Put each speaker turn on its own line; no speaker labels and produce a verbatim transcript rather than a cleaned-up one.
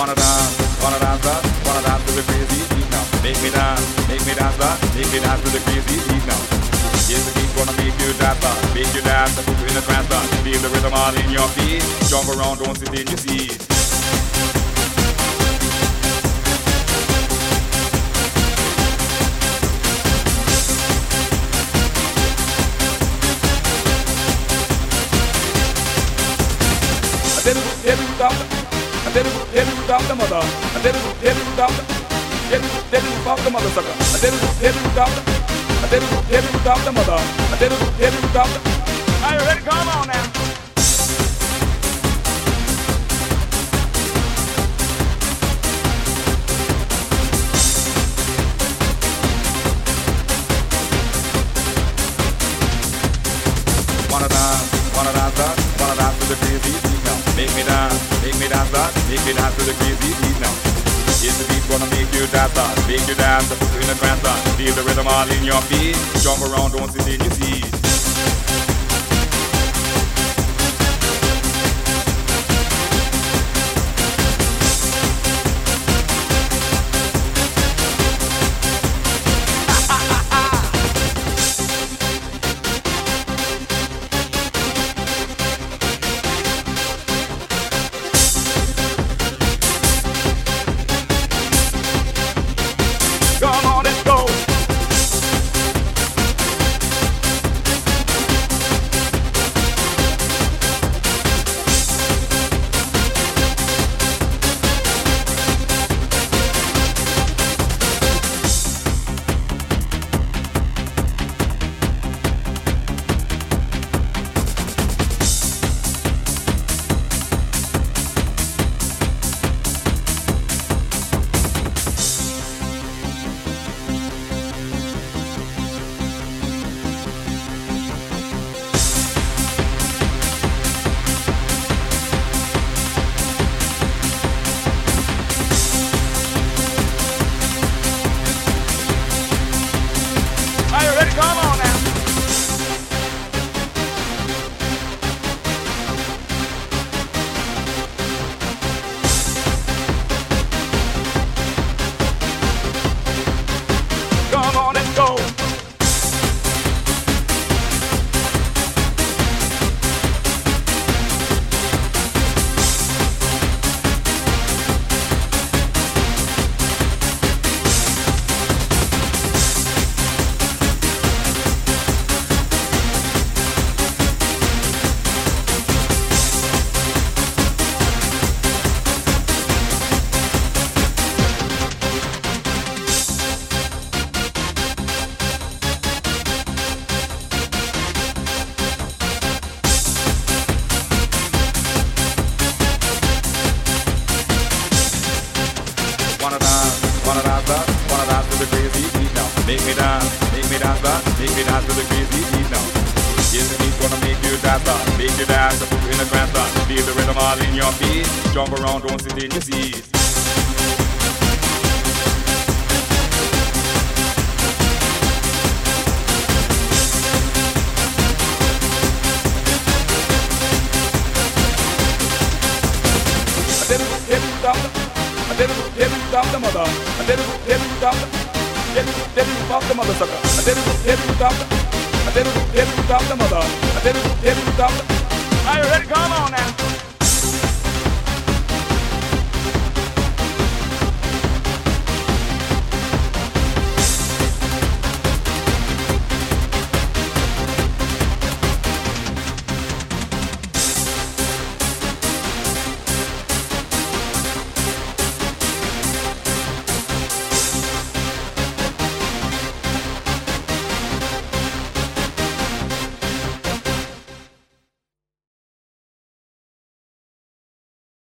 Wanna dance, wanna dance, uh, wanna dance to the crazy beat now. Make me dance, make me dance, uh, make me dance to the crazy beat now. Yes, the beat's gonna make you dance, uh, make you dance, put you in a trance, uh, feel the rhythm all in your feet. Jump around, don't sit in your seat. I did it, did it without the, I did it, did it without the mother. I did it, did it without the, did it, did it without the mother sucker. I did it, did it without the, I did it, did it without the mother. I did it, did it without the. Are you ready? Come on now. Wanna dance, wanna dance, uh, wanna dance to the crazy beat now. Make me dance, make me dance, uh, make me dance to the crazy beat now. Yes, the beat's gonna make you dance, uh, make you dance, put you in a trance, uh, feel the rhythm all in your feet. Jump around, don't sit in your seat. Come on, let's go. Are you ready? Come on now. Come on, let's go. Wanna dance, wanna dance, uh, wanna dance to the crazy beat now. Make me dance, make me dance, uh, make me dance to the crazy beat now. Yes, the beat's gonna make you dance, uh, make you dance, put you in a trance, uh, feel the rhythm all in your feet. Jump around, don't sit in your seat. I did it, did it without the, I did it, did it without the mother. I did it, did it without the, did it, did it without the mother sucker. I did it, did it without the, I did it, did it without the mother. I did it, did it without the. Are you ready? Come on now.